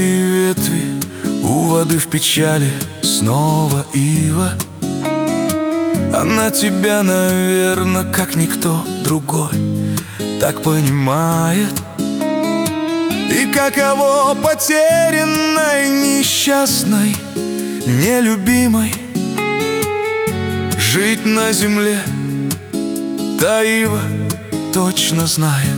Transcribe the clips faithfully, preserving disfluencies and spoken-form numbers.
Опавшие ветви у воды в печали, снова ива. Она тебя, наверно, как никто другой так понимает. И каково потерянной, несчастной, нелюбимой жить на земле, та ива точно знает.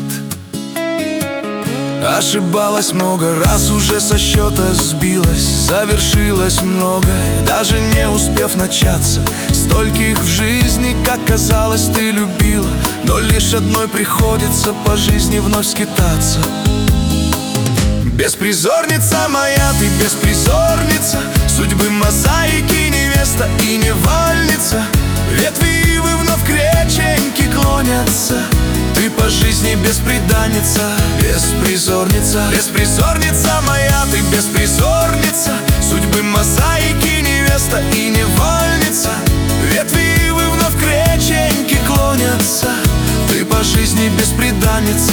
Ошибалась много раз, уже со счета сбилась, совершилось многое, даже не успев начаться. Стольких в жизни, как казалось, ты любила, но лишь одной приходится по жизни вновь скитаться. Беспризорница моя, ты беспризорница, судьбы мозаики невеста и невольница. Ветви ивы вновь к реченьке клонятся, ты по жизни бесприданница, беспризорница. Беспризорница моя, ты беспризорница, судьбы мозаики невеста и невольница. Ветви ивы вновь к реченьке клонятся, ты по жизни бесприданница,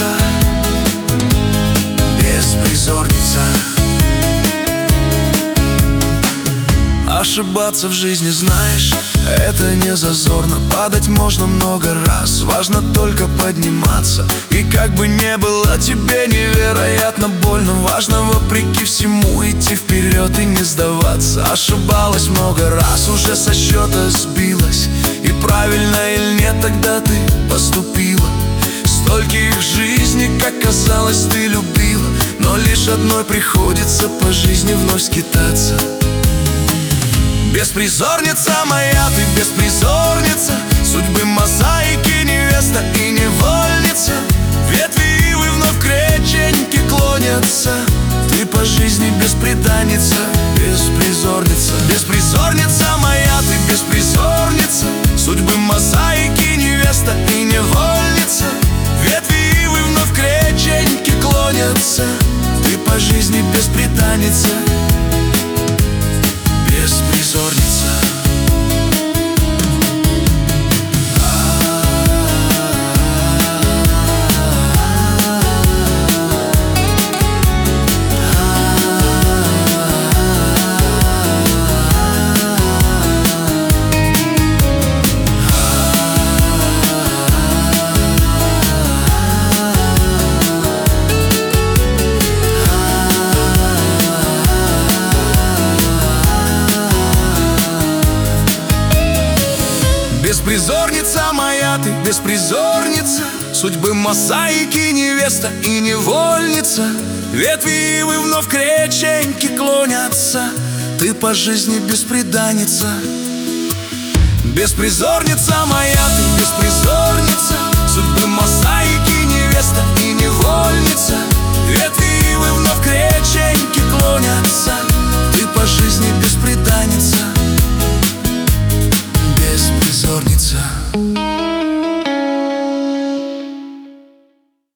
беспризорница. Ошибаться в жизни, знаешь, это не зазорно. Падать можно много раз, важно только подниматься. И как бы не было тебе невероятно больно, важно вопреки всему идти вперед и не сдаваться. Ошибалась много раз, уже со счета сбилась, и правильно или нет тогда ты поступила. Стольких жизней, как казалось, ты любила, но лишь одной приходится по жизни вновь скитаться. Беспризорница моя, ты беспризорница, судьбы мозаики невеста и невольница. Ветви ивы вновь к реченьке клонятся, ты по жизни бесприданница, беспризорница. Беспризорница моя, ты беспризорница, судьбы мозаики невеста и невольница. Ветви ивы вновь к реченьке клонятся, ты по жизни бесприданница, беспризорница. Беспризорница моя, ты беспризорница, судьбы мозаики невеста и невольница. Ветви ивы вновь к реченьке клонятся, ты по жизни бесприданница. Беспризорница моя, ты беспризорница, судьбы мозаики невеста и невольница. Ветви ивы вновь к реченьке клонятся,